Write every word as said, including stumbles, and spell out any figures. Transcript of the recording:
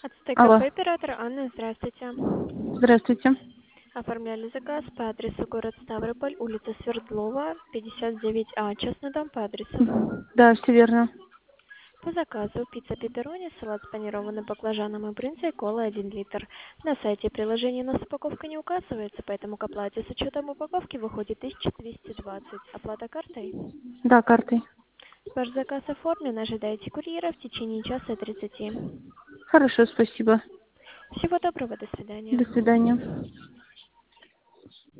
Отстой Алло, кафе, оператор Анна, здравствуйте. здравствуйте. Оформляли заказ по адресу город Ставрополь, улица Свердлова, пятьдесят девять А, частный дом по адресу. Да, все верно. По заказу пицца пепперони, салат с панированным баклажаном и брынзой, кола один литр. На сайте приложения у нас упаковка не указывается, поэтому к оплате с учетом упаковки выходит тысяча двести двадцать. Оплата картой? Да, картой. Ваш заказ оформлен, ожидайте курьера в течение часа тридцати. Хорошо, спасибо. Всего доброго, до свидания. До свидания.